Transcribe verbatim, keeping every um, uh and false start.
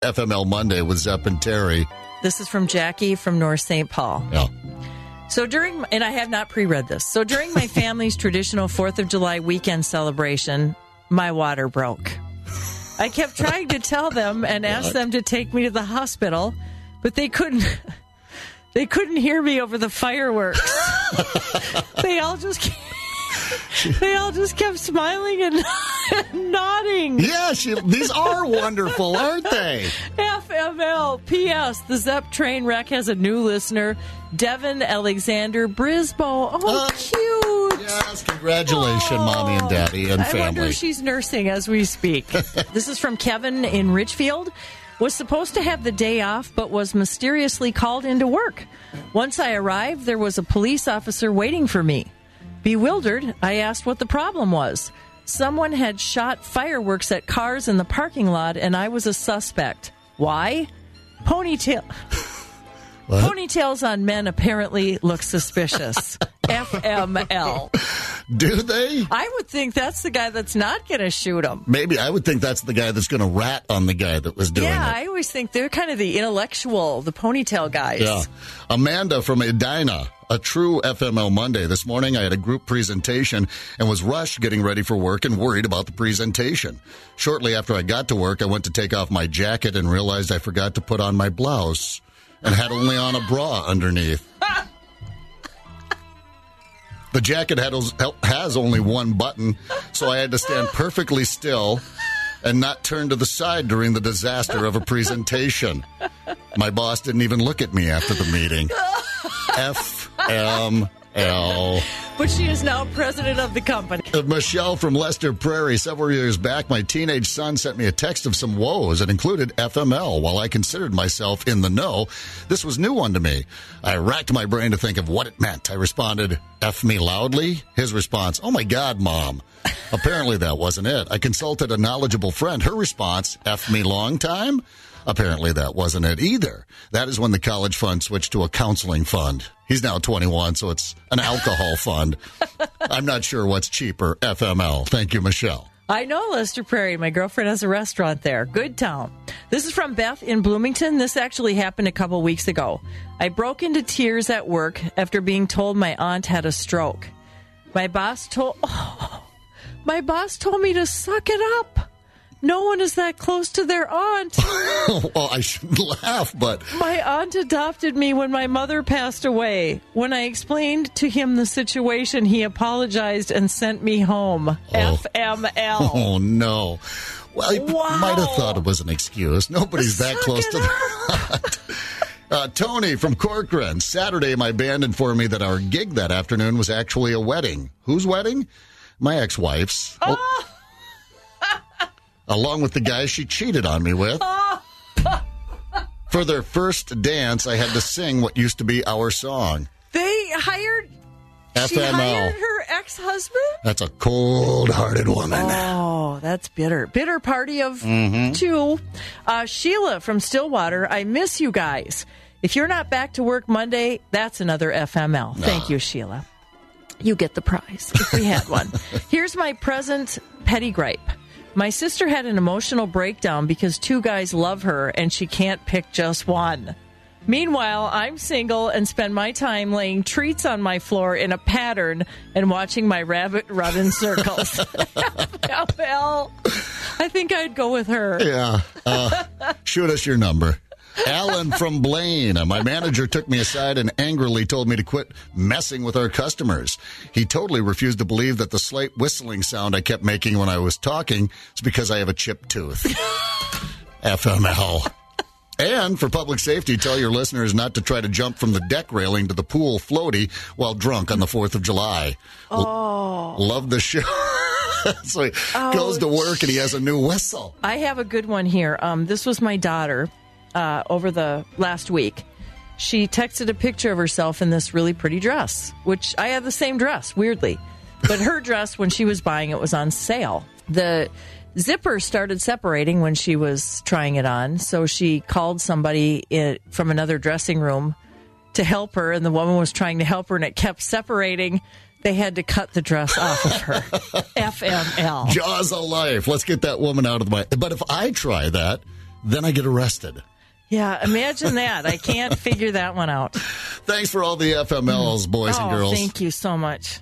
F M L Monday with Zepp and Terry. This is from Jackie from North Saint Paul. Yeah. So during, and I have not pre-read this. So during my family's traditional fourth of July weekend celebration, my water broke. I kept trying to tell them and ask them to take me to the hospital, but they couldn't. They couldn't hear me over the fireworks. They all just. They all just kept smiling and nodding. Yeah, she, these are wonderful, aren't they? F M L. P S. The Zepp train wreck has a new listener, Devin Alexander Brisboe. Oh, uh, cute. Yes, congratulations, oh, Mommy and Daddy and I family. I wonder if she's nursing as we speak. This is from Kevin in Richfield. Was supposed to have the day off, but was mysteriously called into work. Once I arrived, there was a police officer waiting for me. Bewildered, I asked what the problem was. Someone had shot fireworks at cars in the parking lot, and I was a suspect. Why? Ponytail. What? Ponytails on men apparently look suspicious. F M L. Do they? I would think that's the guy that's not going to shoot him. Maybe. I would think that's the guy that's going to rat on the guy that was doing yeah, it. Yeah, I always think they're kind of the intellectual, the ponytail guys. Yeah. Amanda from Edina. A true F M L Monday. This morning I had a group presentation and was rushed getting ready for work and worried about the presentation. Shortly after I got to work, I went to take off my jacket and realized I forgot to put on my blouse and had only on a bra underneath. The jacket had, has only one button, so I had to stand perfectly still and not turn to the side during the disaster of a presentation. My boss didn't even look at me after the meeting. F M L. But she is now president of the company. Uh, Michelle from Lester Prairie. Several years back, my teenage son sent me a text of some woes that included F M L. While I considered myself in the know, this was new one to me. I racked my brain to think of what it meant. I responded, F me loudly? His response, oh my God, Mom. Apparently that wasn't it. I consulted a knowledgeable friend. Her response, F me long time? Apparently that wasn't it either. That is when the college fund switched to a counseling fund. He's now twenty-one, so it's an alcohol fund. I'm not sure what's cheaper, F M L. Thank you, Michelle. I know Lester Prairie. My girlfriend has a restaurant there. Good town. This is from Beth in Bloomington. This actually happened a couple weeks ago. I broke into tears at work after being told my aunt had a stroke. My boss told... Oh, my boss told me to suck it up. No one is that close to their aunt. Well, I shouldn't laugh, but... My aunt adopted me when my mother passed away. When I explained to him the situation, he apologized and sent me home. Oh. F M L. Oh, no. Well, I wow. might have thought it was an excuse. Nobody's that Suck close to their aunt. Uh, Tony from Corcoran. Saturday, my band informed me that our gig that afternoon was actually a wedding. Whose wedding? My ex-wife's. Oh. Oh. Along with the guy she cheated on me with. For their first dance, I had to sing what used to be our song. They hired... F M L. She hired her ex-husband? That's a cold-hearted woman. Oh, that's bitter. Bitter party of mm-hmm. two. Uh, Sheila from Stillwater, I miss you guys. If you're not back to work Monday, that's another F M L. Nah. Thank you, Sheila. You get the prize, if we had one. Here's my present petty gripe. My sister had an emotional breakdown because two guys love her and she can't pick just one. Meanwhile, I'm single and spend my time laying treats on my floor in a pattern and watching my rabbit run in circles. Well, I think I'd go with her. Yeah. Uh, shoot us your number. Alan from Blaine. My manager took me aside and angrily told me to quit messing with our customers. He totally refused to believe that the slight whistling sound I kept making when I was talking is because I have a chipped tooth. F M L. And for public safety, tell your listeners not to try to jump from the deck railing to the pool floaty while drunk on the fourth of July. Oh. L- love the show. So he oh, goes to work and he has a new whistle. I have a good one here. Um, this was my daughter uh, over the last week. She texted a picture of herself in this really pretty dress, which I have the same dress, weirdly. But her dress, when she was buying it, was on sale. The zipper started separating when she was trying it on, so she called somebody in, from another dressing room to help her, and the woman was trying to help her, and it kept separating. They had to cut the dress off of her. F M L. Jaws of life. Let's get that woman out of the way. But if I try that, then I get arrested. Yeah, imagine that. I can't figure that one out. Thanks for all the F M Ls, boys oh, and girls. Thank you so much.